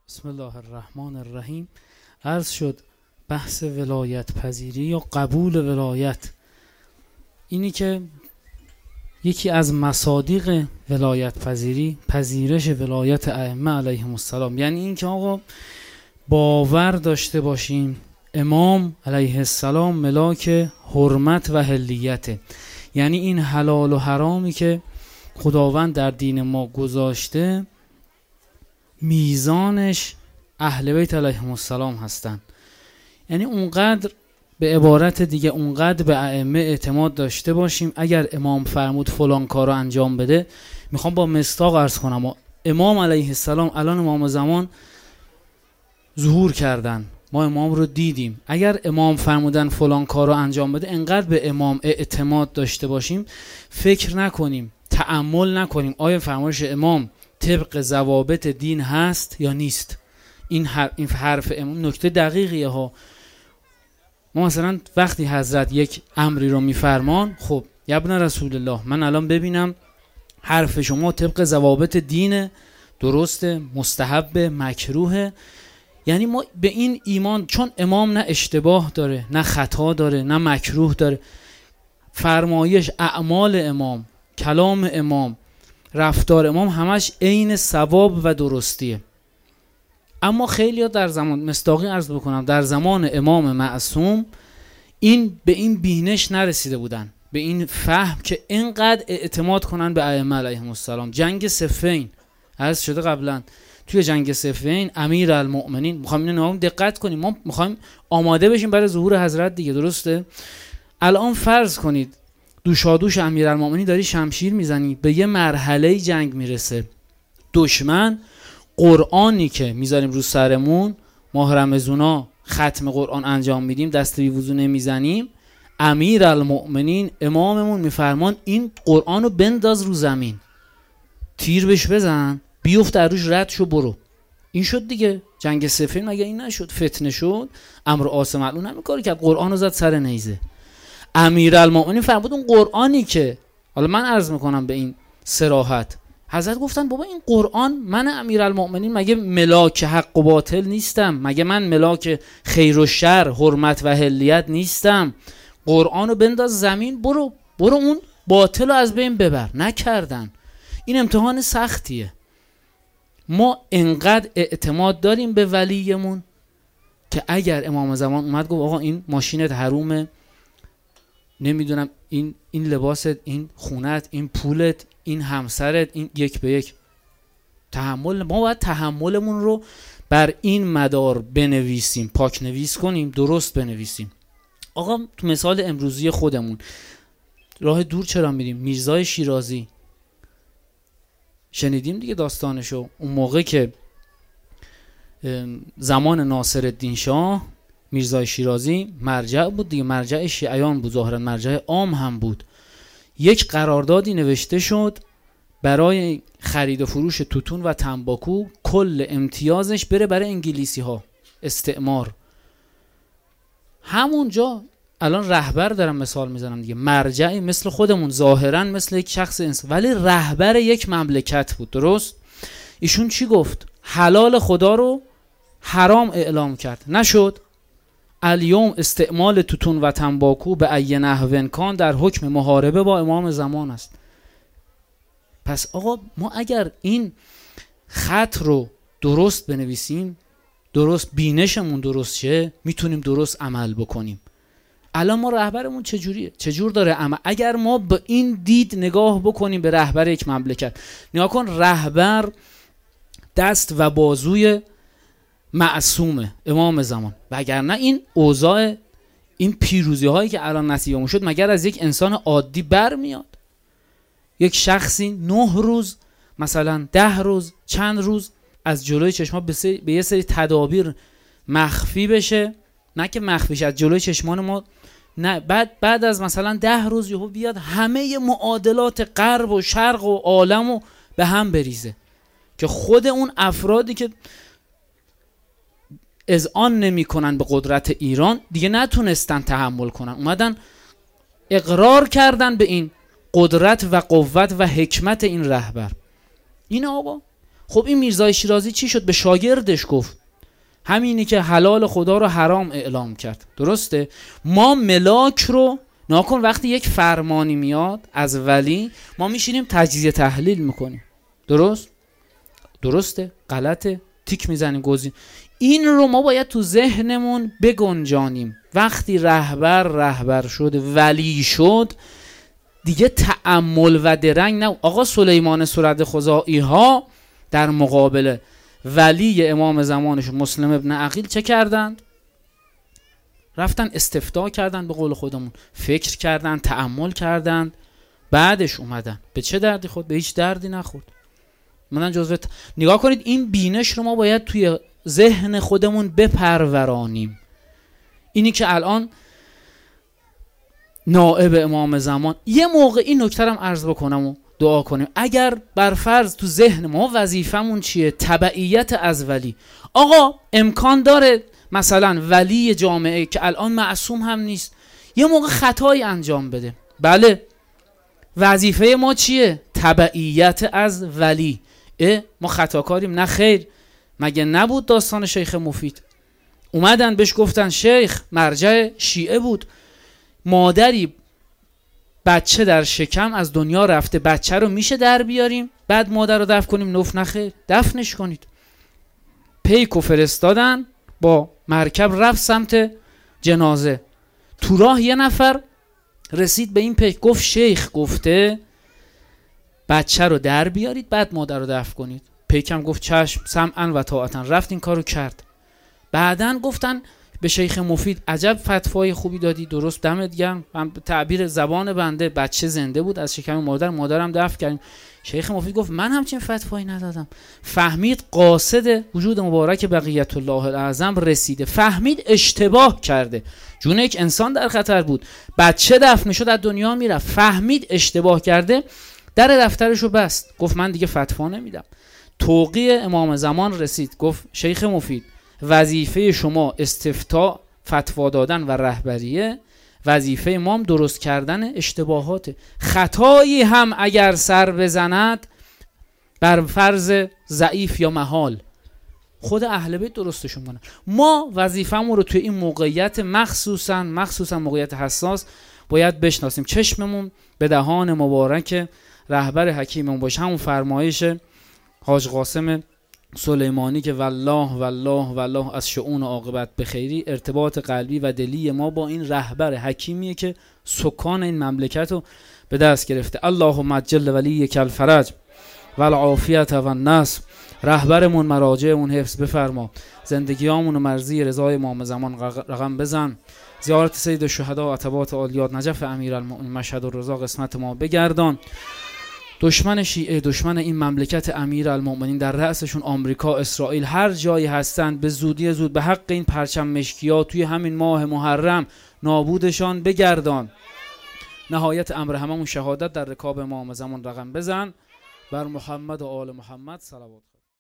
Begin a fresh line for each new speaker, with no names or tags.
بسم الله الرحمن الرحیم. عرض شد بحث ولایت پذیری یا قبول ولایت، اینی که یکی از مصادیق ولایت پذیری پذیرش ولایت ائمه علیهم السلام، یعنی این که آقا باور داشته باشیم امام علیه السلام ملاک حرمت و حلیته، یعنی این حلال و حرامی که خداوند در دین ما گذاشته میزانش اهل بیت علیهم السلام هستن. یعنی اونقدر به عبارت دیگه اونقدر به ائمه اعتماد داشته باشیم اگر امام فرمود فلان کارو انجام بده. میخوام با مصداق عرض کنم، امام علیه السلام الان امام زمان ظهور کردن، ما امام رو دیدیم، اگر امام فرمودن فلان کارو انجام بده انقدر به امام اعتماد داشته باشیم فکر نکنیم، تأمل نکنیم آیا فرمایش امام طبق ضوابط دین هست یا نیست. این حرف امام نکته دقیقیه ها. ما مثلا وقتی حضرت یک امری رو میفرمان، خب یا ابن رسول الله من الان ببینم حرف شما طبق ضوابط دین، درسته، مستحب، مکروه، یعنی ما به این ایمان، چون امام نه اشتباه داره نه خطا داره نه مکروه داره، فرمایش، اعمال امام، کلام امام، رفتار امام همش عین صواب و درستیه. اما خیلی‌ها در زمان مصداقی عرض بکنم در زمان امام معصوم به این بینش نرسیده بودن، به این فهم که اینقدر اعتماد کنن به ائمه علیهم السلام. جنگ صفین عرض شده قبلا، توی جنگ صفین امیرالمؤمنین، میخوام اینو دقت کنیم، ما میخوایم آماده بشیم برای ظهور حضرت دیگه، درسته؟ الان فرض کنید دوشادوش امیرالمؤمنین داری شمشیر میزنی، به یه مرحله جنگ میرسه، دشمن قرآنی که میذاریم رو سرمون، ماه رمضونا ختم قرآن انجام میدیم، دست بی وضو نمیزنیم، امیرالمؤمنین اماممون میفرمان این قرآن رو بنداز رو زمین، تیر بهش بزن، بیفت در روش، رد شو، برو. این شد دیگه جنگ صفین، مگه این نشد؟ فتنه شد، امر عاص معلول همین کاری کرد، قرآن رو زد سر نیزه. امیرالمؤمنین فرمود اون قرآنی که، حالا من عرض میکنم به این صراحت، حضرت گفتن بابا این قرآن، من امیرالمؤمنین مگه ملاک حق و باطل نیستم؟ مگه من ملاک خیر و شر، حرمت و حلیت نیستم؟ قرآن رو بنداز زمین، برو اون باطل رو از بین ببر. نکردن. این امتحان سختیه. ما انقدر اعتماد داریم به ولیمون که اگر امام زمان اومد گفت آقا این ماشینت حرومه، نمیدونم این لباست، این خونت، این پولت، این همسرت، این یک به یک تحمل، ما باید تحملمون رو بر این مدار بنویسیم، پاک نویس کنیم، درست بنویسیم. آقا تو مثال امروزی خودمون راه دور چرا میریم؟ میرزای شیرازی شنیدیم دیگه داستانشو، اون موقع که زمان ناصرالدین شاه میرزای شیرازی مرجع بود دیگه، مرجع شیعیان بود، ظاهرا مرجع عام هم بود. یک قراردادی نوشته شد برای خرید و فروش توتون و تنباکو، کل امتیازش بره برای انگلیسی ها، استعمار. همونجا الان رهبر دارم مثال میزنم دیگه، مرجعی مثل خودمون، ظاهرا مثل یک شخص انسان، ولی رهبر یک مملکت بود، درست؟ ایشون چی گفت؟ حلال خدا رو حرام اعلام کرد، نشد؟ الیوم استعمال توتون و تنباکو به ای نحو کان در حکم محاربه با امام زمان است. پس آقا ما اگر این خط رو درست بنویسیم، درست بینشمون درست شه، میتونیم درست عمل بکنیم. الان ما رهبرمون چجور داره عمل؟ اگر ما به این دید نگاه بکنیم به رهبر یک مملکت، نگاه کن رهبر دست و بازوی معصومه امام زمان، وگرنه این اوضاع، این پیروزی هایی که الان نصیبمون شد مگر از یک انسان عادی برمیاد؟ یک شخصی 9 روز مثلا 10 روز چند روز از جلوی چشما به یه سری تدابیر مخفی بشه، نه که مخفی شه از جلوی چشمان ما، نه بعد از مثلا 10 روز یهو بیاد همه معادلات غرب و شرق و عالم رو به هم بریزه، که خود اون افرادی که اذعان نمی کنن به قدرت ایران دیگه نتونستن تحمل کنن، اومدن اقرار کردن به این قدرت و قوت و حکمت این رهبر. این آقا خب این میرزای شیرازی چی شد؟ به شاگردش گفت همینی که حلال خدا رو حرام اعلام کرد. درسته؟ ما ملاک رو ناکن وقتی یک فرمانی میاد از ولی ما میشینیم تجزیه تحلیل میکنیم. درسته؟ غلطه؟ تیک میزنیم گزین. این رو ما باید تو ذهنمون بگنجانیم. وقتی رهبر شد، ولی شد، دیگه تأمل و درنگ نه. آقا سلیمان سرد خزاعی ها در مقابل ولی امام زمانش مسلم ابن عقیل چه کردند؟ رفتن استفتاء کردن، به قول خودمون فکر کردن، تأمل کردن، بعدش اومدن. به چه دردی خورد؟ به هیچ دردی نخورد. نگاه کنید این بینش رو ما باید توی ذهن خودمون بپرورانیم. اینی که الان نائب امام زمان، یه موقع این نکته رو عرض بکنم و دعا کنیم، اگر بر فرض تو ذهن ما وظیفمون چیه؟ تبعیت از ولی. آقا امکان داره مثلا ولی جامعه که الان معصوم هم نیست یه موقع خطایی انجام بده. بله، وظیفه ما چیه؟ تبعیت از ولی. ما خطاکاریم؟ نه خیر. مگه نبود داستان شیخ مفید؟ اومدن بهش گفتن شیخ مرجع شیعه بود، مادری بچه در شکم از دنیا رفته، بچه رو میشه در بیاریم بعد مادر رو دفن کنیم؟ نوف نخیر، دفنش کنید. پیکو فرستادن، با مرکب رفت سمت جنازه. تو راه یه نفر رسید به این پیک، گفت شیخ گفته بچه رو در بیارید بعد مادر رو دفن کنید. پیکم گفت چشم، سمعا و طاعتا، رفت این کارو کرد. بعدن گفتن به شیخ مفید عجب فتوای خوبی دادی، درست دمت گرم. تعبیر زبان بنده بچه زنده بود از شکم مادرم دفن کردیم. شیخ مفید گفت من همچین فتوایی ندادم. فهمید قاصد وجود مبارک بقیت الله الاعظم رسیده، فهمید اشتباه کرده، جون یک انسان در خطر بود، بچه دفن شد از دنیا میرفت، فهمید اشتباه کرده، در دفترشو بست، گفت من دیگه فتوا نمیدم. توقیع امام زمان رسید، گفت شیخ مفید وظیفه شما استفتاء، فتوا دادن و رهبریه، وظیفه امام درست کردن اشتباهات. خطایی هم اگر سر بزند بر فرض ضعیف یا محال خود اهل بیت درستشون کنن. ما وظیفه‌مون رو توی این موقعیت مخصوصا موقعیت حساس باید بشناسیم. چشممون به دهان مبارک رهبر حکیممون باشه، همون فرمایش حاج قاسم سلیمانی که والله از شؤون و عاقبت بخیری. ارتباط قلبی و دلی ما با این رهبر حکیمیه که سکان این مملکت رو به دست گرفته. اللهم عجل ولیک الفرج والعافیت و النصر. رهبرمون مراجعمون حفظ بفرما، زندگیامون و مرضی رضای امام زمان رقم بزن. زیارت سید الشهدا و عتبات عالیات نجف امیرالمؤمنین مشهد الرضا قسمت ما بگردان. دشمن شیعه، دشمن این مملکت امیرالمؤمنین، در رأسشون آمریکا، اسرائیل، هر جایی هستند، به زود به حق این پرچم مشکیا توی همین ماه محرم نابودشان بگردان. نهایت امر هممون شهادت در رکاب امام زمان رقم بزن. بر محمد و آل محمد صلوات.